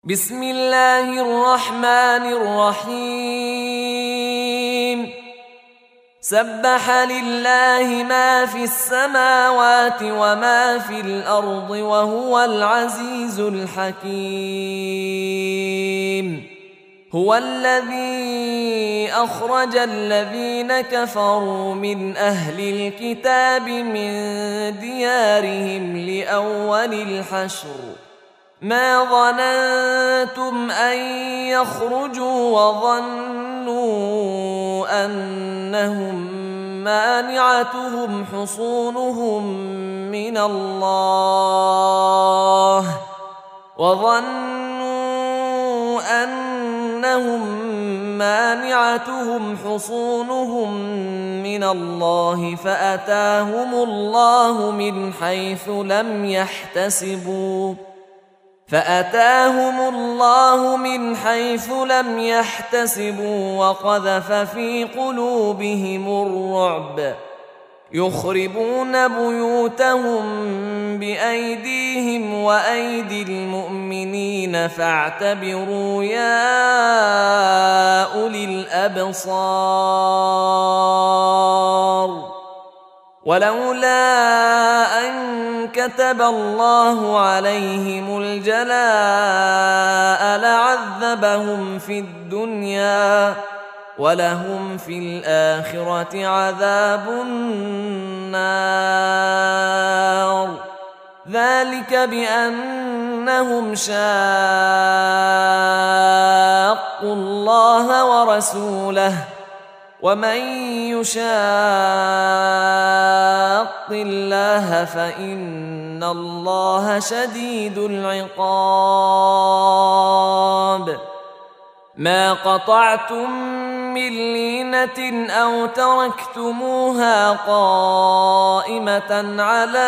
بسم الله الرحمن الرحيم. سبح لله ما في السماوات وما في الأرض وهو العزيز الحكيم. هو الذي أخرج الذين كفروا من أهل الكتاب من ديارهم لأول الحشر ما ظننتم أن يخرجوا وظنوا أنهم مانعتهم حصونهم من الله فأتاهم الله من حيث لم يحتسبوا وقذف في قلوبهم الرعب يخربون بيوتهم بأيديهم وأيدي المؤمنين فاعتبروا يا أولي الأبصار. ولولا أن كتب الله عليهم الجلاء لعذبهم في الدنيا ولهم في الآخرة عذاب النار. ذلك بأنهم شاقوا الله ورسوله ومن يشاق الله فإن الله شديد العقاب. ما قطعتم من لينة أو تركتموها قائمة على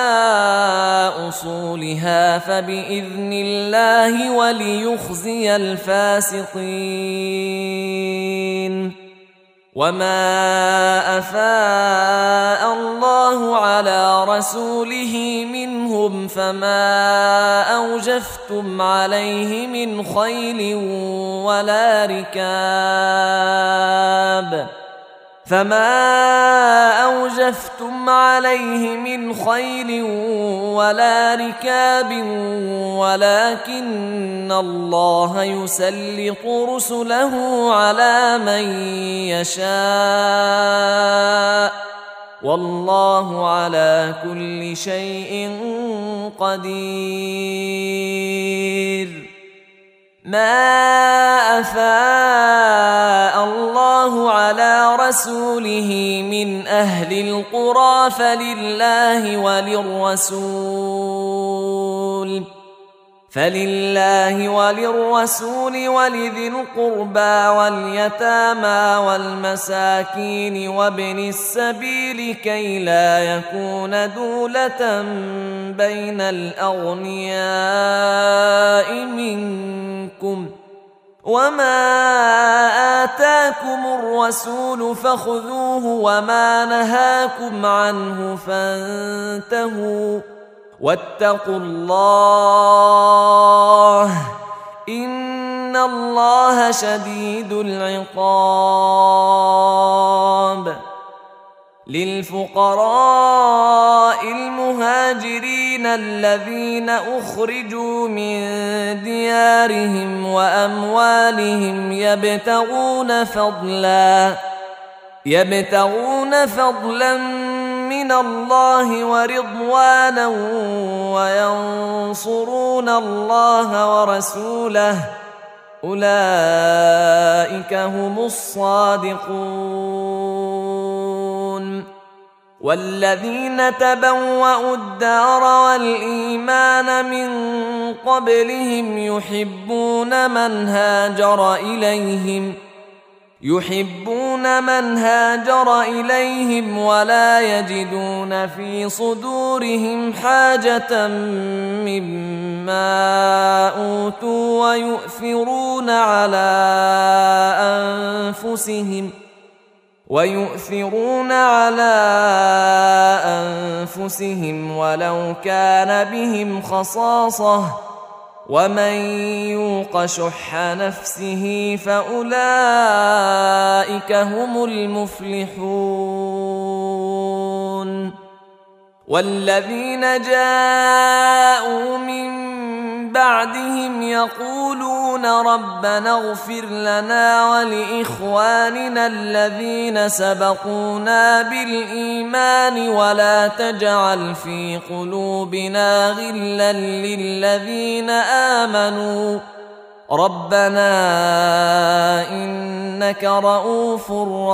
أصولها فبإذن الله وليخزي الفاسقين. وما أفاء الله على رسوله منهم فما أوجفتم عليه من خيل ولا ركاب ولكن الله يسلط رسله على من يشاء والله على كل شيء قدير. ما أفاء الله على رسوله من أهل القرى فلله وللرسول ولذي القربى واليتامى والمساكين وابن السبيل كي لا يكون دولة بين الأغنياء منكم. وما آتاكم الرسول فخذوه وما نهاكم عنه فانتهوا واتقوا الله إن الله شديد العقاب. للفقراء المهاجرين الذين أخرجوا من ديارهم وأموالهم يبتغون فضلا من الله ورضوانا وينصرون الله ورسوله أولئك هم الصادقون. والذين تبوأوا الدار والإيمان من قبلهم يحبون من هاجر إليهم ولا يجدون في صدورهم حاجة مما أوتوا ويؤثرون على أنفسهم ولو كان بهم خصاصة ومن يوق شح نفسه فأولئك هم المفلحون. والذين جاءوا من بعدهم يقولون ربنا اغفر لنا ولإخواننا الذين سبقونا بالإيمان ولا تجعل في قلوبنا غلا للذين آمنوا ربنا إنك رؤوف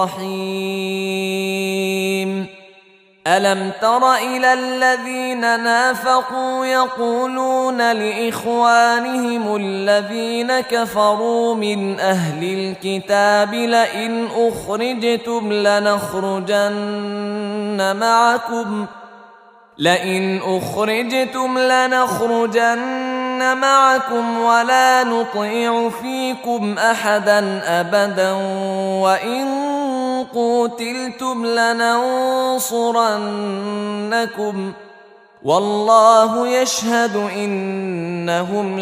رحيم. ألم تر إلى الذين نافقوا يقولون لإخوانهم الذين كفروا من أهل الكتاب لئن أخرجتم لنخرجن معكم ولا نطيع فيكم أحدا أبدا وإن قوتلتم لننصرنكم والله يشهد إنهم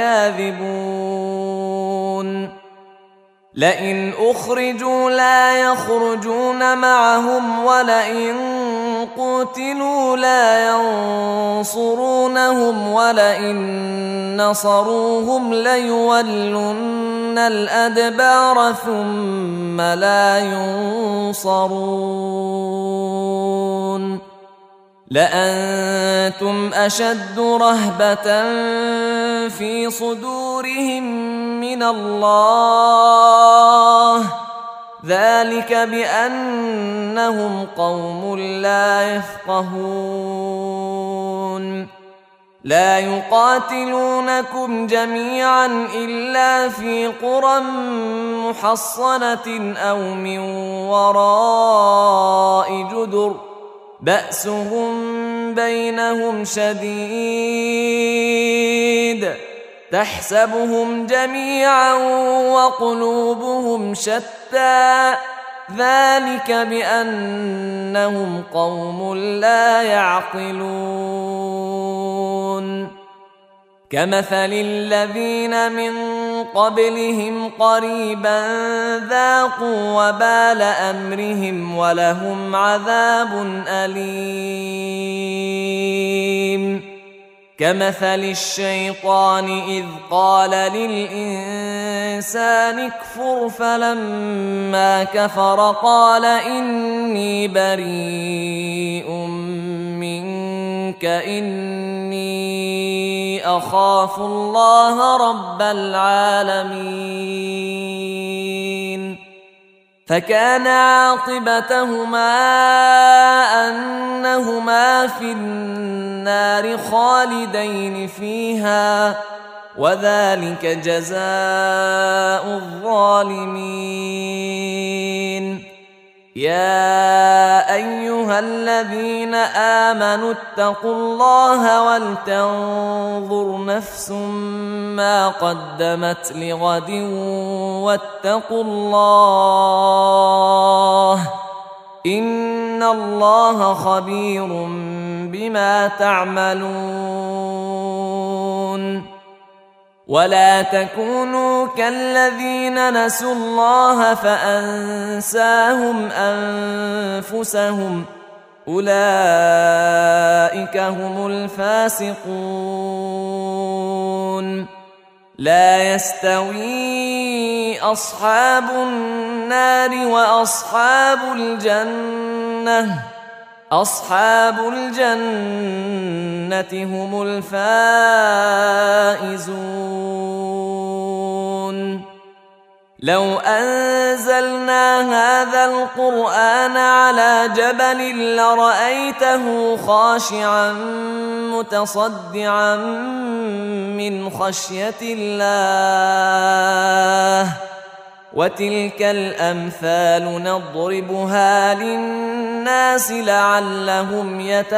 لكاذبون. لئن أخرجوا لا يخرجون معهم ولئن قوتلوا لا ينصرونهم ولئن نصروهم ليولن الأدبار ثم لا ينصرون. لأنتم أشد رهبة في صدورهم من الله ذلك بأنهم قوم لا يفقهون. لا يقاتلونكم جميعا إلا في قرى محصنة أو من وراء جدر بأسهم بينهم شديد تحسبهم جميعا وقلوبهم شتى ذلك بأنهم قوم لا يعقلون. كمثل الذين من قبلهم قريبا ذاقوا وبال أمرهم ولهم عذاب أليم. كمثل الشيطان إذ قال للإنسان اكفر فلما كفر قال إني بريء منك إني أخاف الله رب العالمين. فكان عاقبتهما أنهما في النار خالدين فيها وذلك جزاء الظالمين. يا أيها الذين آمنوا اتقوا الله ولتنظر نفس ما قدمت لغد واتقوا الله إن الله خبير بما تعملون. ولا تكونوا كالذين نسوا الله فأنساهم أنفسهم أولئك هم الفاسقون. لا يستوي أصحاب النار وأصحاب الجنة أصحاب الجنة هم الفائزون. لو أنزلنا هذا القرآن على جبل لرأيته خاشعا متصدعا من خشية الله وتلك الأمثال نضربها للناس لعلهم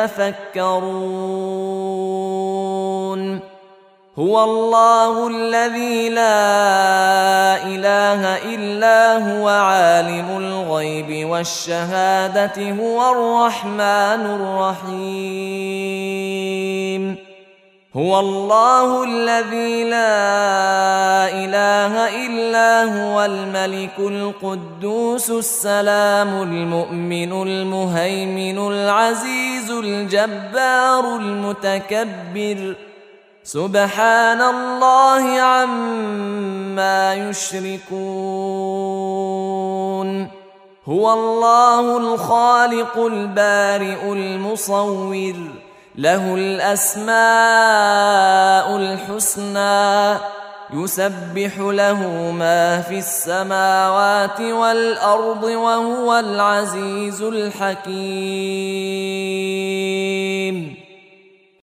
يتفكرون. هو الله الذي لا إله إلا هو عالم الغيب والشهادة هو الرحمن الرحيم. هو الله الذي لا إله إلا هو الملك القدوس السلام المؤمن المهيمن العزيز الجبار المتكبر سبحان الله عما يشركون هو الله الخالق البارئ المصور له الأسماء الحسنى يسبح له ما في السماوات والأرض وهو العزيز الحكيم